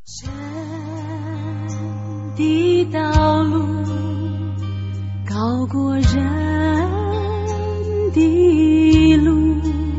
神的道路高过人的路，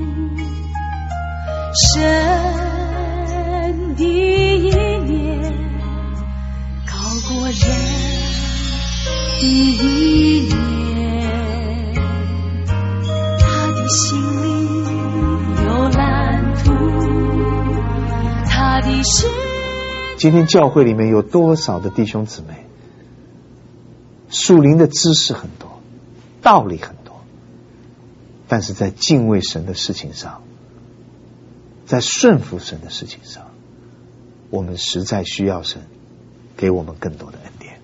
神的意念高过人的意念，他的心里有蓝图，他的心。 今天教会里面有多少的弟兄姊妹，属灵的知识很多，道理很多，但是在敬畏神的事情上，在顺服神的事情上，我们实在需要神给我们更多的恩典。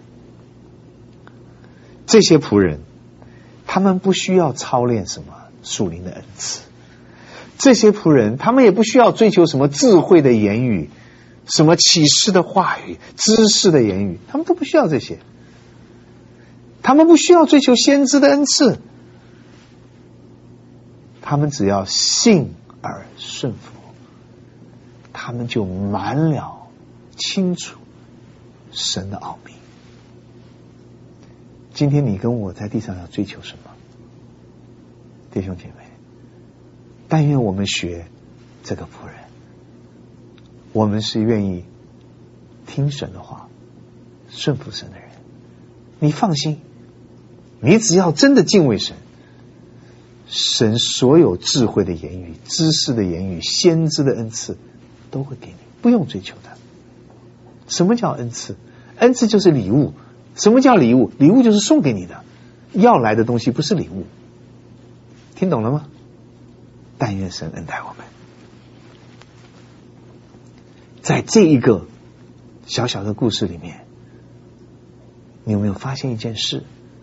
这些仆人，他们不需要操练什么属灵的恩赐，这些仆人，他们也不需要追求什么智慧的言语，什么启示的话语，知识的言语，他们都不需要这些。他们不需要追求先知的恩赐，他们只要信而顺服，他们就满了清楚神的奥秘。今天你跟我在地上要追求什么？弟兄姐妹，但愿我们学这个仆人，我们是愿意听神的话，顺服神的人。你放心，你只要真的敬畏神，神所有智慧的言语、知识的言语、先知的恩赐都会给你，不用追求的。什么叫恩赐？恩赐就是礼物。什么叫礼物？礼物就是送给你的，要来的东西不是礼物。听懂了吗？但愿神恩待我们。在这一个小小的故事里面，你有没有发现一件事？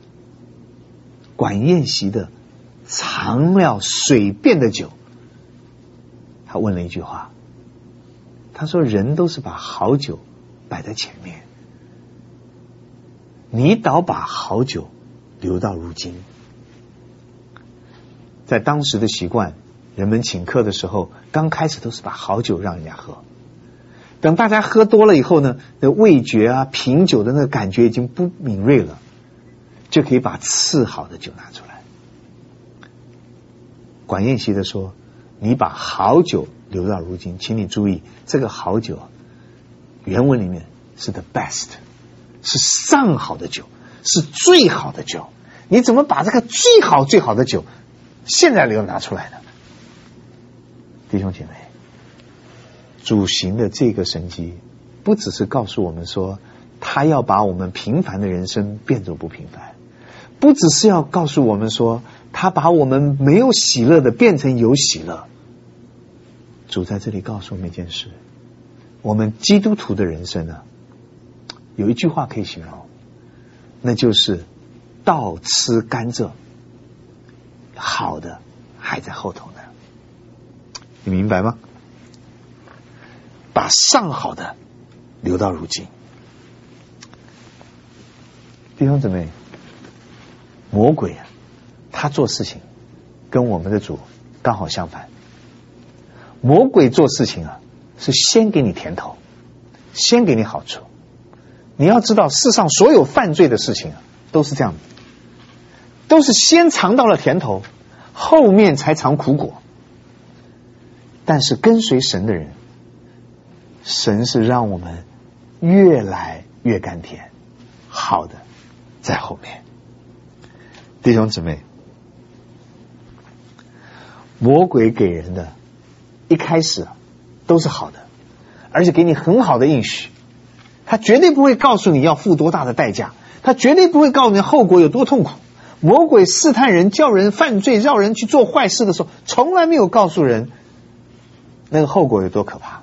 管宴席的尝了水变的酒，他问了一句话，他说人都是把好酒摆在前面，你倒把好酒留到如今。在当时的习惯，人们请客的时候，刚开始都是把好酒让人家喝，等大家喝多了以后呢，那味觉啊、品酒的那个感觉已经不敏锐了，就可以把次好的酒拿出来。管宴席的说，你把好酒留到如今，请你注意，这个好酒原文里面是 the best， 是上好的酒，是最好的酒。你怎么把这个最好最好的酒现在留拿出来呢？弟兄姐妹，主行的这个神迹不只是告诉我们说他要把我们平凡的人生变作不平凡，不只是要告诉我们说他把我们没有喜乐的变成有喜乐。主在这里告诉我们一件事，我们基督徒的人生呢，有一句话可以形容，那就是倒吃甘蔗，好的还在后头呢。你明白吗？把上好的留到如今。弟兄姊妹，魔鬼啊，他做事情跟我们的主刚好相反。魔鬼做事情啊，是先给你甜头，先给你好处。你要知道，世上所有犯罪的事情啊，都是这样的，都是先尝到了甜头，后面才尝苦果。但是跟随神的人，神是让我们越来越甘甜，好的在后面。弟兄姊妹，魔鬼给人的一开始都是好的，而且给你很好的应许，他绝对不会告诉你要付多大的代价，他绝对不会告诉你后果有多痛苦。魔鬼试探人，叫人犯罪，让人去做坏事的时候，从来没有告诉人那个后果有多可怕。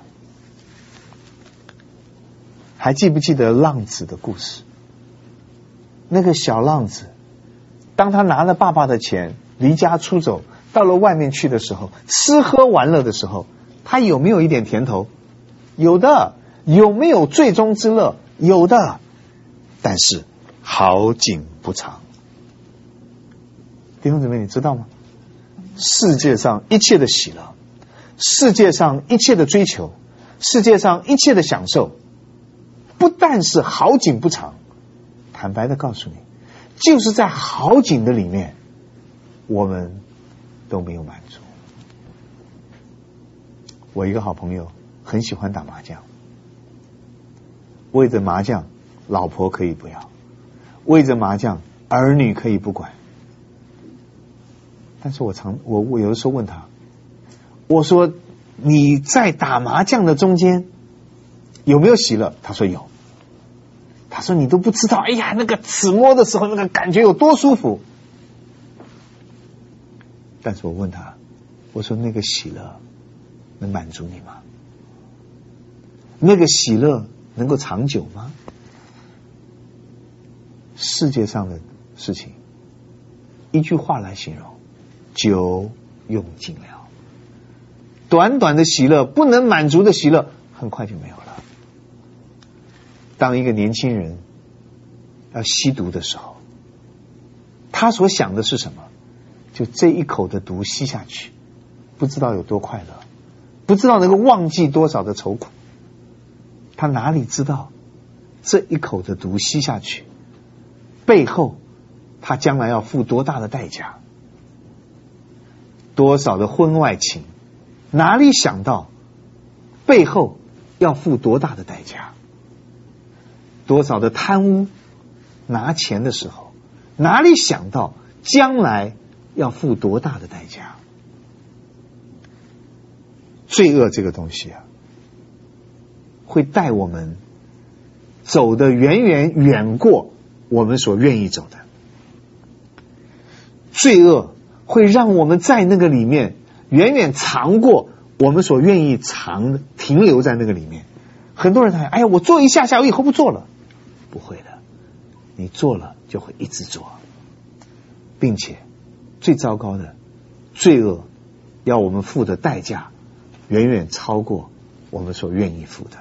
还记不记得浪子的故事？那个小浪子，当他拿了爸爸的钱离家出走，到了外面去的时候，吃喝玩乐的时候，他有没有一点甜头？有的。有没有最终之乐？有的。但是好景不长。弟兄姊妹，你知道吗？世界上一切的喜乐，世界上一切的追求，世界上一切的享受， 不但是好景不长，坦白的告诉你，就是在好景的里面，我们都没有满足。我一个好朋友很喜欢打麻将，为着麻将，老婆可以不要，为着麻将，儿女可以不管。但是我有的时候问他，我说你在打麻将的中间有没有喜乐？他说有。他说你都不知道，哎呀，那个指摸的时候那个感觉有多舒服。但是我问他，我说那个喜乐能满足你吗？那个喜乐能够长久吗？世界上的事情，一句话来形容，久用尽了。短短的喜乐，不能满足的喜乐，很快就没有了。当一个年轻人要吸毒的时候，他所想的是什么？就这一口的毒吸下去，不知道有多快乐，不知道能够忘记多少的愁苦。他哪里知道这一口的毒吸下去背后他将来要付多大的代价，多少的婚外情，哪里想到背后要付多大的代价，多少的贪污，拿钱的时候哪里想到将来要付多大的代价。罪恶这个东西啊，会带我们走得远过我们所愿意走的。罪恶会让我们在那个里面远长过我们所愿意停留在那个里面。很多人他哎呀，我做一下下，我以后不做了。不会的，你做了就会一直做，并且最糟糕的，罪恶要我们付的代价远超过我们所愿意付的。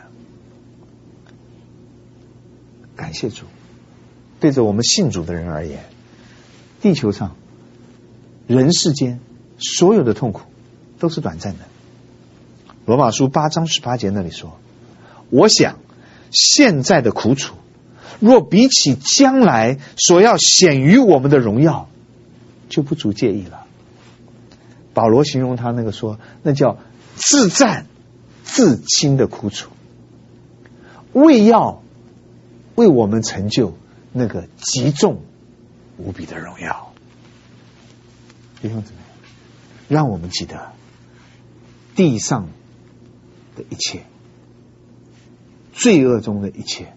感谢主，对着我们信主的人而言，地球上人世间所有的痛苦都是短暂的。罗马书8章18节那里说，我想现在的苦楚若比起将来所要显于我们的荣耀，就不足介意了。保罗形容他那个说，那叫自战自轻的苦楚，为要为我们成就那个极重无比的荣耀。弟兄姊妹，让我们记得地上的一切，罪恶中的一切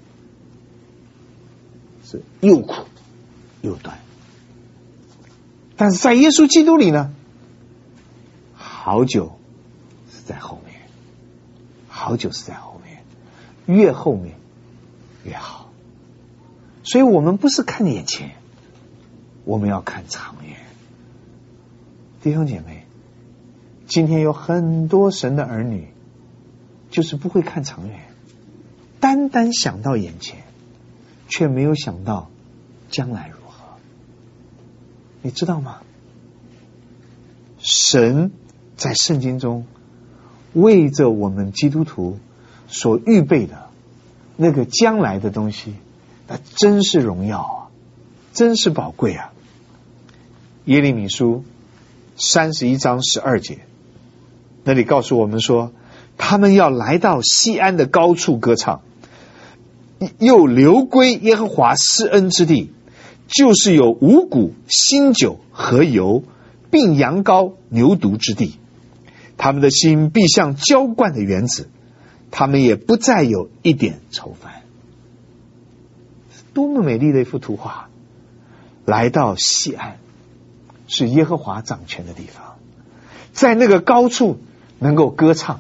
是又苦又短，但是在耶稣基督里呢，好久是在后面，好久是在后面，越后面越好。所以我们不是看眼前，我们要看长远。弟兄姐妹，今天有很多神的儿女就是不会看长远，单单想到眼前，却没有想到将来如何。你知道吗？神在圣经中为着我们基督徒所预备的那个将来的东西，那真是荣耀啊，真是宝贵啊。耶利米书31章12节那里告诉我们说，他们要来到西安的高处歌唱，又流归耶和华施恩之地，就是有五谷新酒和油并羊羔牛犊之地。他们的心必像浇灌的园子，他们也不再有一点愁烦。多么美丽的一幅图画！来到西安，是耶和华掌权的地方，在那个高处能够歌唱。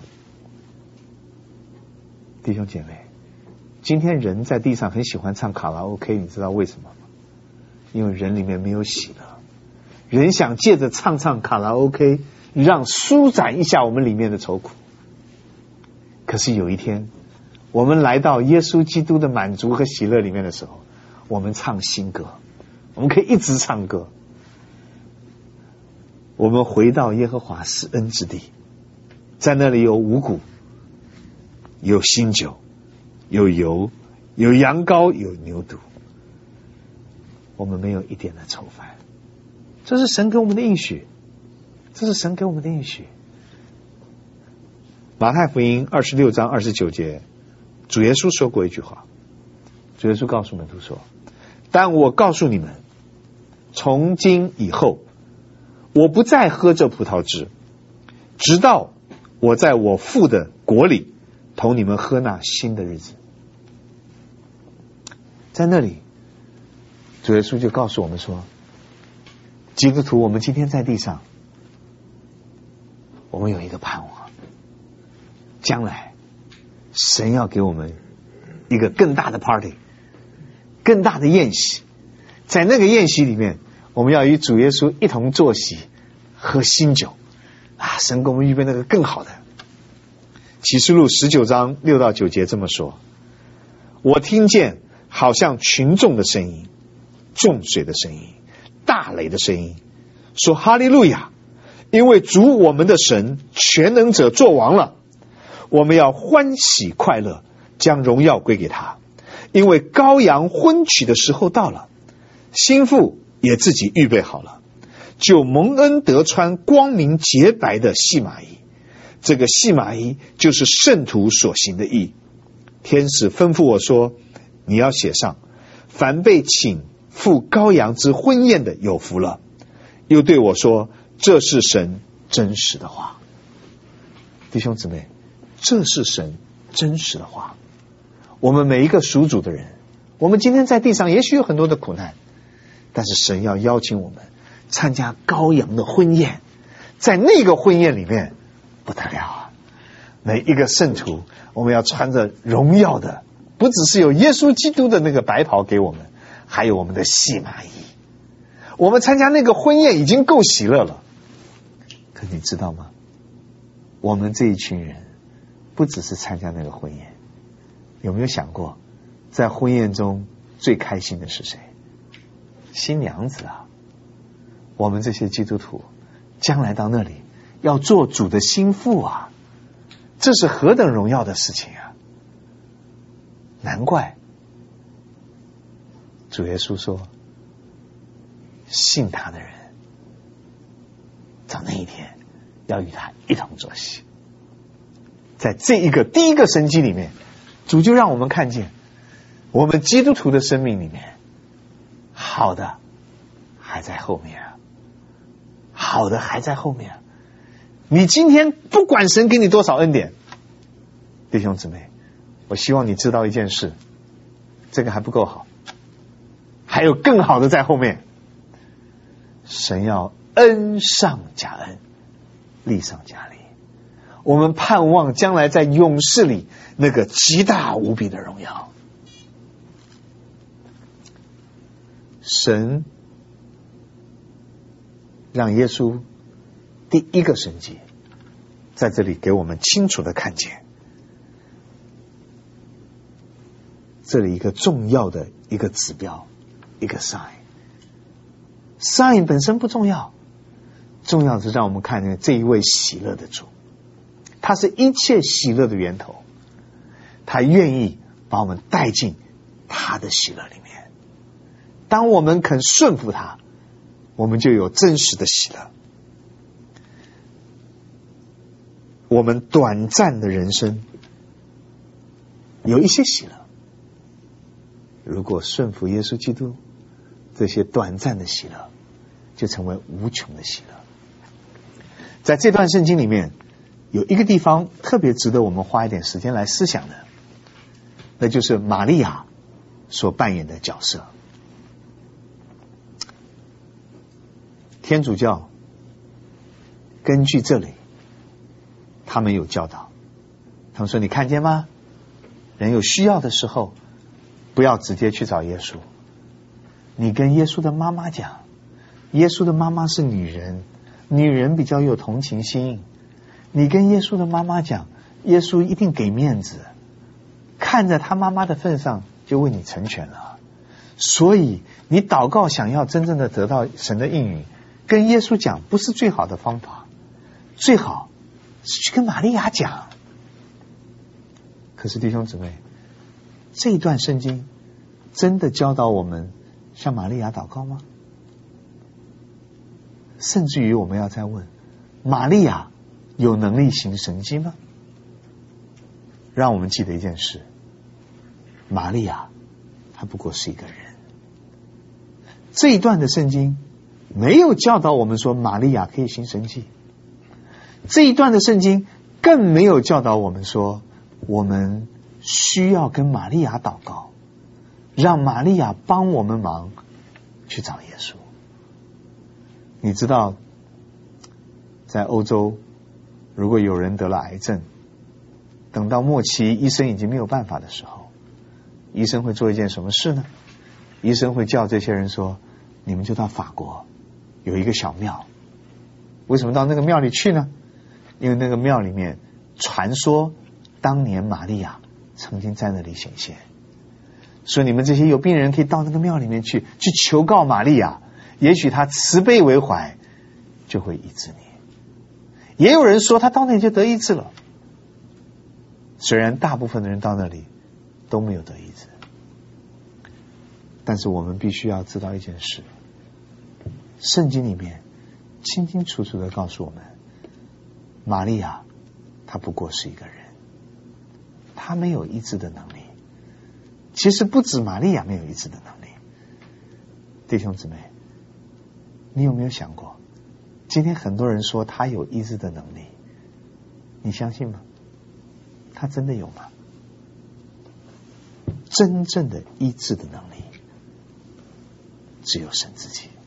弟兄姐妹，今天人在地上很喜欢唱卡拉 OK， 你知道为什么吗？因为人里面没有喜乐，人想借着唱卡拉 OK 让舒展一下我们里面的愁苦。可是有一天我们来到耶稣基督的满足和喜乐里面的时候，我们唱新歌，我们可以一直唱歌。我们回到耶和华施恩之地，在那里有五谷，有新酒，有油， 有羊羔，有牛犊，我们没有一点的愁烦。这是神给我们的应许，这是神给我们的应许。马太福音26章29节，主耶稣说过一句话，主耶稣告诉门徒说，但我告诉你们，从今以后，我不再喝这葡萄汁，直到我在我父的国里同你们喝那新的日子。在那里，主耶稣就告诉我们说，基督徒，我们今天在地上，我们有一个盼望，将来神要给我们一个更大的 party， 更大的宴席。在那个宴席里面，我们要与主耶稣一同坐席，喝新酒啊！神给我们预备那个更好的。启示录19章6到9节这么说，我听见好像群众的声音，众水的声音，大雷的声音，说哈利路亚，因为主我们的神全能者作王了，我们要欢喜快乐，将荣耀归给他，因为羔羊婚娶的时候到了，新妇也自己预备好了，就蒙恩得穿光明洁白的细麻衣，这个细麻衣就是圣徒所行的义。天使吩咐我说，你要写上，凡被请赴羔羊之婚宴的有福了。又对我说，这是神真实的话。弟兄姊妹，这是神真实的话。我们每一个属主的人，我们今天在地上也许有很多的苦难，但是神要邀请我们参加羔羊的婚宴。在那个婚宴里面不得了啊！每一个圣徒，我们要穿着荣耀的，不只是有耶稣基督的那个白袍给我们，还有我们的细麻衣。我们参加那个婚宴已经够喜乐了，可你知道吗？我们这一群人不只是参加那个婚宴，有没有想过，在婚宴中最开心的是谁？新娘子啊！我们这些基督徒将来到那里要做主的心腹啊，这是何等荣耀的事情啊！难怪主耶稣说，信他的人到那一天要与他一同坐席。在这一个第一个神迹里面，主就让我们看见，我们基督徒的生命里面，好的还在后面啊，好的还在后面啊。你今天不管神给你多少恩典，弟兄姊妹，我希望你知道一件事，这个还不够好，还有更好的在后面。神要恩上加恩，利上加利。我们盼望将来在永世里那个极大无比的荣耀。神让耶稣第一个神迹在这里给我们清楚的看见，这里一个重要的一个指标，一个 sign 本身不重要，重要是让我们看见这一位喜乐的主，他是一切喜乐的源头，他愿意把我们带进他的喜乐里面。当我们肯顺服他，我们就有真实的喜乐。我们短暂的人生有一些喜乐，如果顺服耶稣基督，这些短暂的喜乐就成为无穷的喜乐。在这段圣经里面有一个地方特别值得我们花一点时间来思想的，那就是玛利亚所扮演的角色。天主教根据这里他们有教导，他们说，你看见吗？人有需要的时候不要直接去找耶稣，你跟耶稣的妈妈讲，耶稣的妈妈是女人，女人比较有同情心，你跟耶稣的妈妈讲，耶稣一定给面子，看在他妈妈的份上就为你成全了。所以你祷告想要真正的得到神的应允，跟耶稣讲不是最好的方法，最好是去跟玛利亚讲。可是弟兄姊妹， 这一段圣经真的教导我们向玛利亚祷告吗？甚至于我们要再问，玛利亚有能力行神迹吗？让我们记得一件事，玛利亚她不过是一个人。这一段的圣经没有教导我们说玛利亚可以行神迹，这一段的圣经更没有教导我们说我们需要跟玛利亚祷告，让玛利亚帮我们忙去找耶稣。你知道在欧洲，如果有人得了癌症，等到末期医生已经没有办法的时候，医生会做一件什么事呢？医生会叫这些人说，你们就到法国有一个小庙。为什么到那个庙里去呢？因为那个庙里面传说当年玛利亚曾经在那里显现，所以你们这些有病人可以到那个庙里面去求告玛利亚，也许她慈悲为怀，就会医治你。也有人说他到那里就得医治了，虽然大部分的人到那里都没有得医治，但是我们必须要知道一件事，圣经里面清清楚楚的告诉我们，玛利亚她不过是一个人，她没有医治的能力。其实不止玛利亚没有医治的能力，弟兄姊妹，你有没有想过，今天很多人说他有医治的能力，你相信吗？他真的有吗？真正的医治的能力只有神自己，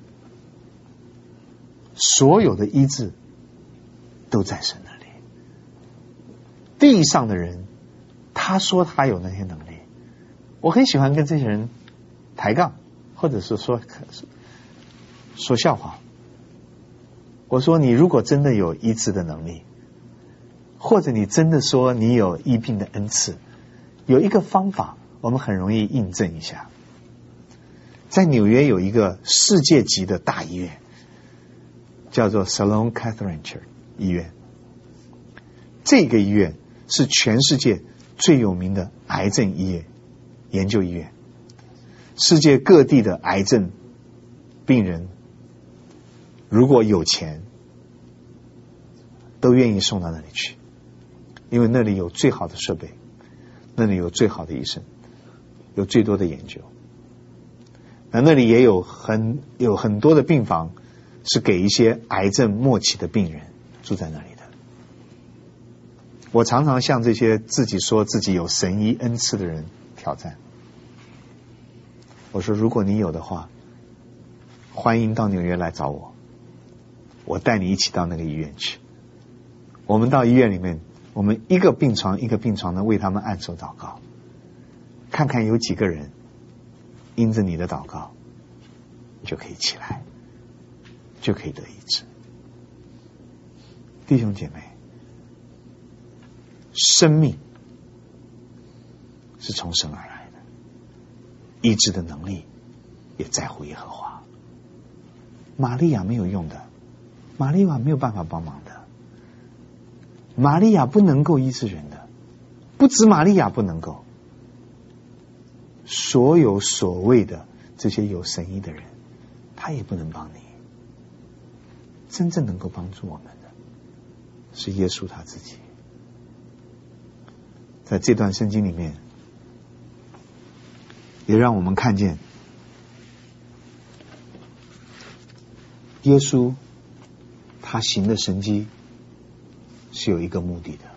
所有的医治都在神那里。地上的人他说他有那些能力，我很喜欢跟这些人抬杠，或者是说笑话。我说，你如果真的有医治的能力，或者你真的说你有医病的恩赐，有一个方法我们很容易印证一下。在纽约有一个世界级的大医院，叫做 Sloan Kettering 医院。这个医院是全世界最有名的癌症医院研究医院，世界各地的癌症病人如果有钱都愿意送到那里去，因为那里有最好的设备，那里有最好的医生，有最多的研究。那里也有很多的病房是给一些癌症末期的病人住在那里的。我常常向这些自己说自己有神医恩赐的人挑战，我说，如果你有的话，欢迎到纽约来找我，我带你一起到那个医院去。我们到医院里面，我们一个病床一个病床的为他们按手祷告，看看有几个人因着你的祷告就可以起来，就可以得医治。弟兄姐妹，生命是从神而来的，医治的能力也在乎耶和华。玛利亚没有用的，玛利亚没有办法帮忙的，玛利亚不能够医治人的，不止玛利亚不能够，所有所谓的这些有神医的人，他也不能帮你。真正能够帮助我们的是耶稣他自己。在这段圣经里面，也让我们看见耶稣他行的神迹是有一个目的的。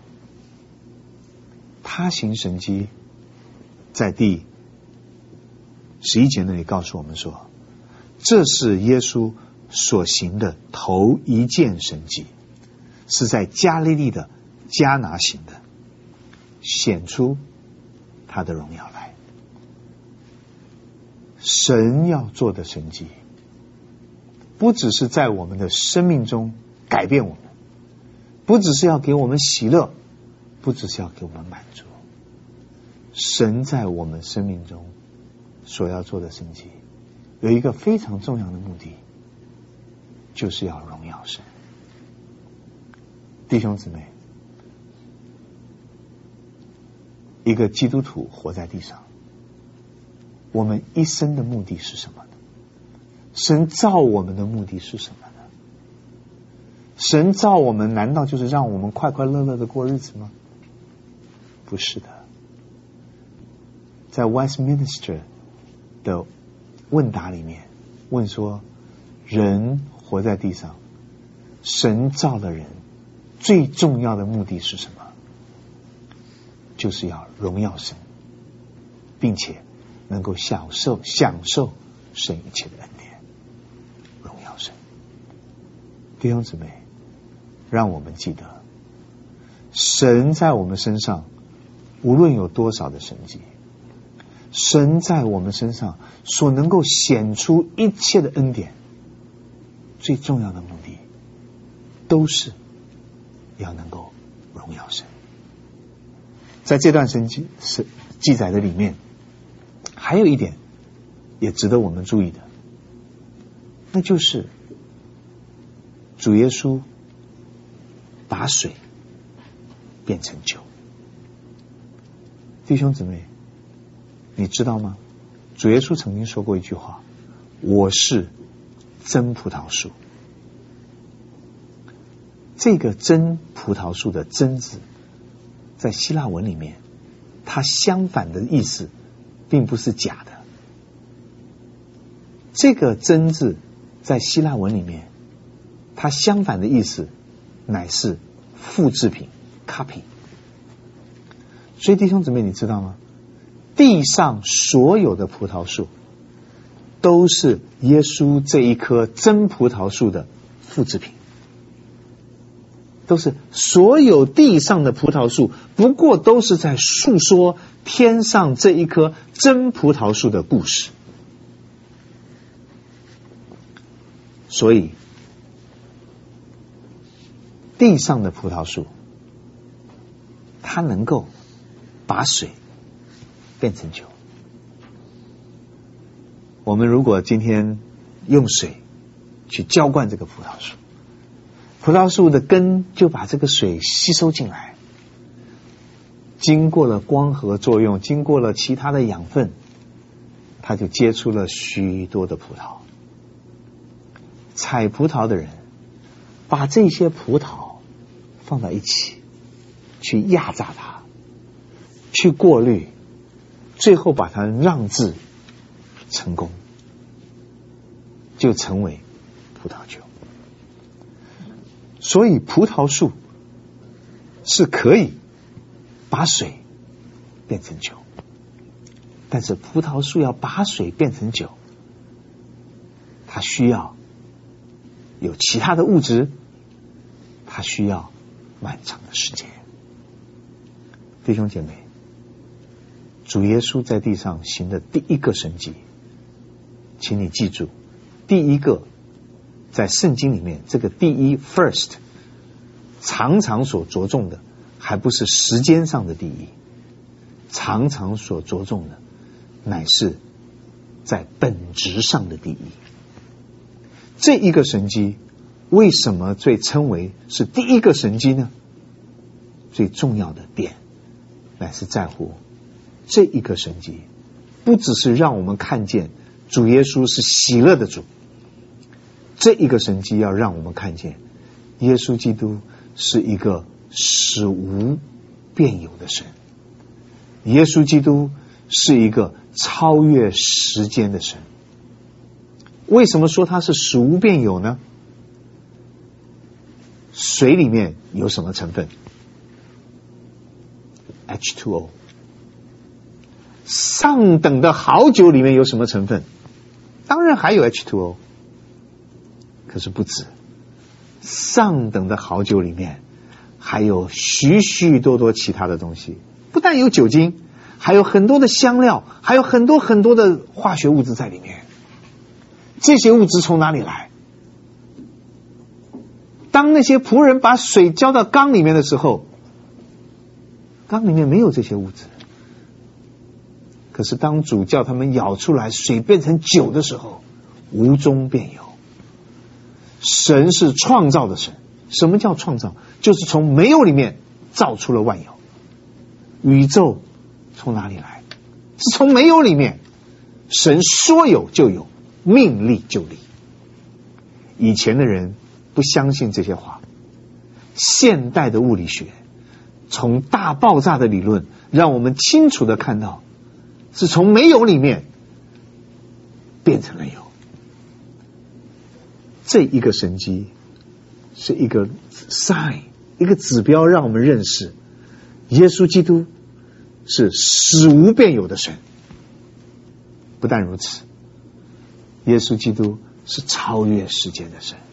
他行神迹在第11节那里告诉我们说，这是耶稣所行的头一件神迹，是在加利利的迦拿行的，显出他的荣耀来。神要做的神迹不只是在我们的生命中改变我们，不只是要给我们喜乐，不只是要给我们满足，神在我们生命中所要做的神迹有一个非常重要的目的，就是要荣耀神。弟兄姊妹，一个基督徒活在地上， 我们一生的目的是什么呢？神造我们的目的是什么呢？神造我们难道就是让我们快快乐乐的过日子吗？不是的。在 Westminster 的问答里面问说，人活在地上，神造了人，最重要的目的是什么？就是要荣耀神，并且能够享受神一切的恩典，荣耀神。弟兄姊妹，让我们记得，神在我们身上无论有多少的神迹，神在我们身上所能够显出一切的恩典，最重要的目的都是要能够荣耀神。在这段神迹是记载的里面，还有一点也值得我们注意的，那就是主耶稣把水变成酒。弟兄姊妹，你知道吗？主耶稣曾经说过一句话，我是真葡萄树。这个真葡萄树的真字在希腊文里面，它相反的意思并不是假的。这个真字在希腊文里面，它相反的意思乃是复制品 copy。 所以弟兄姊妹，你知道吗？地上所有的葡萄树都是耶稣这一棵真葡萄树的复制品，都是所有地上的葡萄树不过都是在述说天上这一棵真葡萄树的故事。所以地上的葡萄树它能够把水变成酒。我们如果今天用水去浇灌这个葡萄树，葡萄树的根就把这个水吸收进来，经过了光合作用，经过了其他的养分，它就结出了许多的葡萄。采葡萄的人把这些葡萄放到一起，去压榨它，去过滤，最后把它酿制成功，就成为葡萄酒。所以葡萄树是可以把水变成酒，但是葡萄树要把水变成酒，它需要有其他的物质，它需要漫长的时间。弟兄姐妹，主耶稣在地上行的第一个神迹，请你记住，第一个在圣经里面，这个第一 first 常常所着重的还不是时间上的第一，常常所着重的乃是在本质上的第一。这一个神迹为什么被称为是第一个神迹呢？最重要的点乃是在乎这一个神迹不只是让我们看见主耶稣是喜乐的主，这一个神迹要让我们看见耶稣基督是一个使无变有的神，耶稣基督是一个超越时间的神。为什么说他是使无变有呢？水里面有什么成分？ H2O。 上等的好酒里面有什么成分？当然还有 H2O， 可是不止。上等的好酒里面还有许许多多其他的东西，不但有酒精，还有很多的香料，还有很多很多的化学物质在里面。这些物质从哪里来？当那些仆人把水浇到缸里面的时候，缸里面没有这些物质，可是当主叫他们舀出来水变成酒的时候，无中便有。神是创造的神。什么叫创造？就是从没有里面造出了万有。宇宙从哪里来？是从没有里面。 神说有就有，命立就立。以前的人不相信这些话，现代的物理学从大爆炸的理论让我们清楚的看到，是从没有里面变成了有。这一个神迹是一个 sign， 一个指标，让我们认识耶稣基督是使无变有的神。不但如此，耶稣基督是超越时间的神。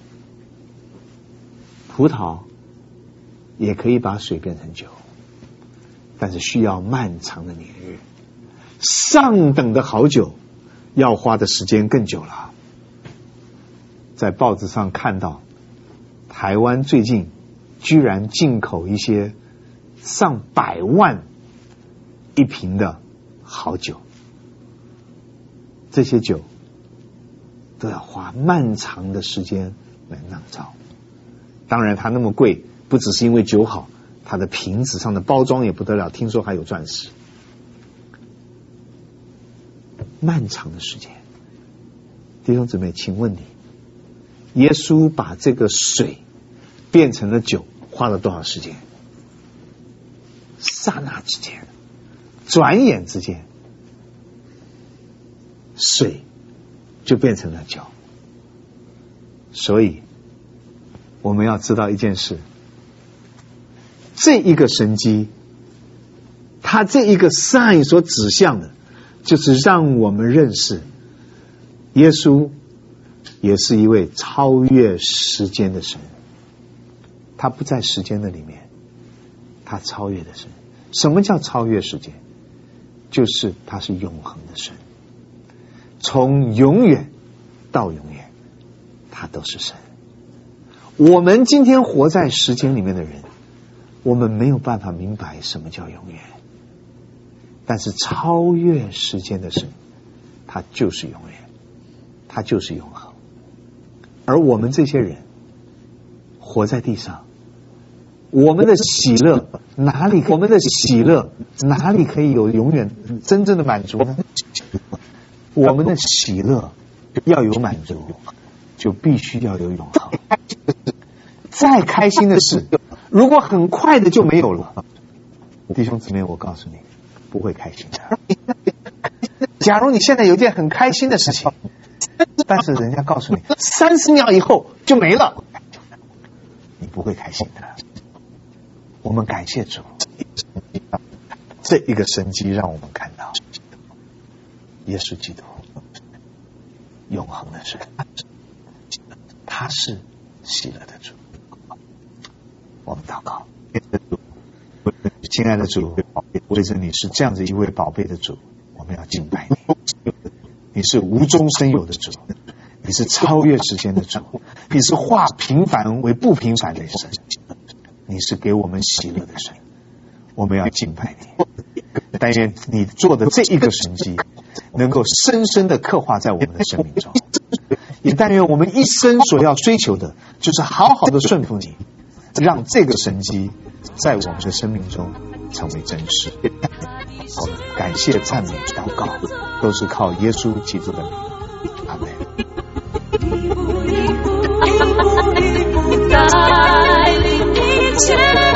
葡萄也可以把水变成酒，但是需要漫长的年日，上等的好酒要花的时间更久了。在报纸上看到，台湾最近居然进口一些上百万一瓶的好酒，这些酒都要花漫长的时间来酿造。当然它那么贵，不只是因为酒好，它的瓶子上的包装也不得了，听说还有钻石。漫长的时间，弟兄姊妹，请问你，耶稣把这个水变成了酒花了多少时间？刹那之间，转眼之间，水就变成了酒。所以我们要知道一件事，这一个神迹，它这一个 sign 所指向的，就是让我们认识耶稣也是一位超越时间的神。他不在时间的里面，他超越的神。什么叫超越时间？就是他是永恒的神，从永远到永远他都是神。我们今天活在时间里面的人，我们没有办法明白什么叫永远，但是超越时间的神，他就是永远，他就是永恒。而我们这些人活在地上，我们的喜乐哪里可以有永远真正的满足呢？我们的喜乐要有满足，就必须要有永恒。再开心的事，如果很快的就没有了，弟兄姊妹，我告诉你，不会开心的。假如你现在有件很开心的事情，但是人家告诉你30秒以后就没了，你不会开心的。我们感谢主，这一个神迹让我们看到耶稣基督永恒的神，他是喜乐的主。我们祷告，亲爱的主，为着你是这样子一位宝贝的主，我们要敬拜你。你是无中生有的主，你是超越时间的主，你是化平凡为不平凡的神，你是给我们喜乐的神，我们要敬拜你。但愿你做的这一个神迹能够深深的刻画在我们的生命中，也但愿我们一生所要追求的就是好好的顺服你，让这个神迹在我们的生命中成为真实。我们感谢赞美祷告都是靠耶稣基督的名，阿们。 带领一切